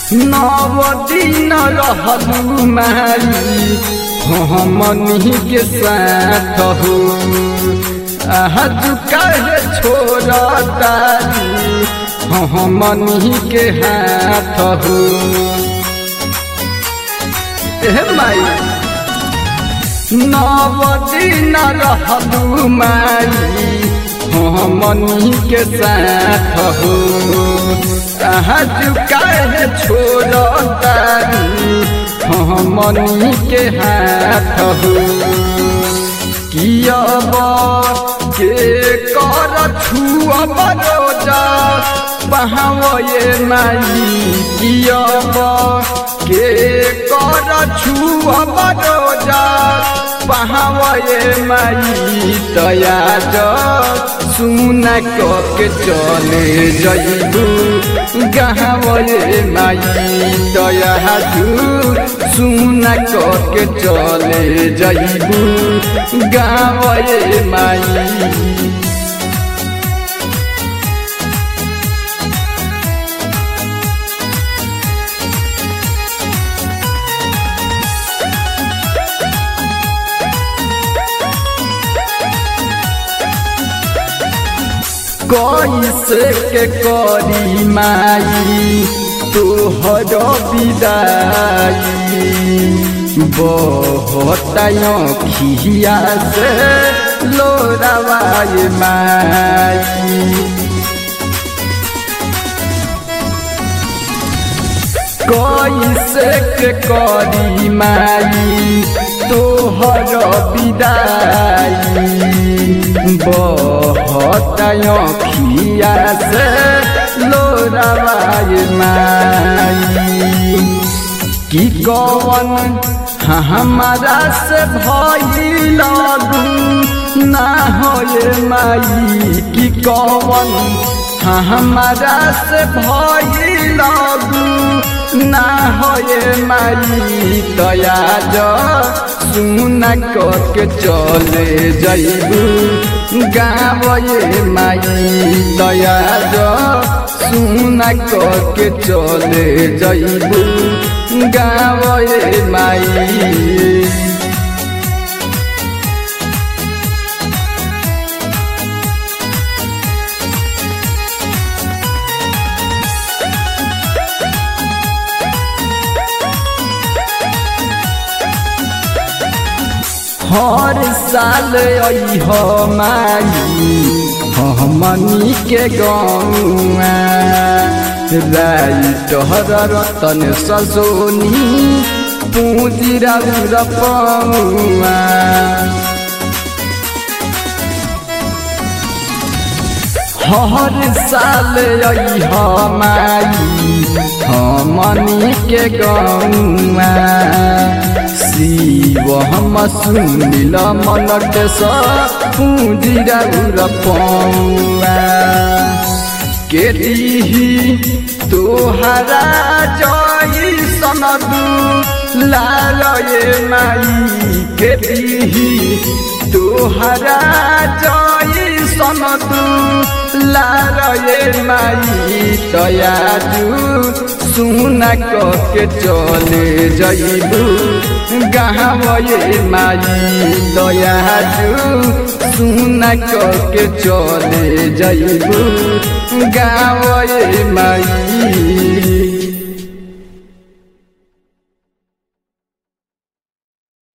नव दिन रहलू माई हमनी के साथ हो आज काहे छोड़ तारी हमनी के हाथ हो माई नव दिन रहलू माई हमनी के साथ हो आज काहे छोड़ तारी हमनी के हाथ हो कियब के कर छुअब रोजा बहावे माई कियब के कर छुअब रोजा बहावे माई दया सुन के चले जइबू गहावे माई दया सुन के चले जइबू गावे माई कैसे के करी माई तोहर विदाई बहुत खिया से लोरावाई माई कैसे के करी माई तोहर विदाई बहुत खिया से लोरावाई माई की कौन हमारा से भइल ना होए माई की कौन हमारा से भइल ना होए माई दया सुन के चले जइबू गावे माई दया सुन के चले जइबू गावे माई हर साल अइह माई हमनी के गौआ राइटर रतन सजोनी पूजिरा पौआ हर साल अइह माई हमनी के गौआ शिव हम सुनिल मन के पूजिरा पौआ के दीही तोहरा जई सनदू लालये माई के दीही तोहरा जई सनदू लालये माई तयाजू सुन के चले जइबू गावे माई दयाजू सुन के चले जइबू गावे माई।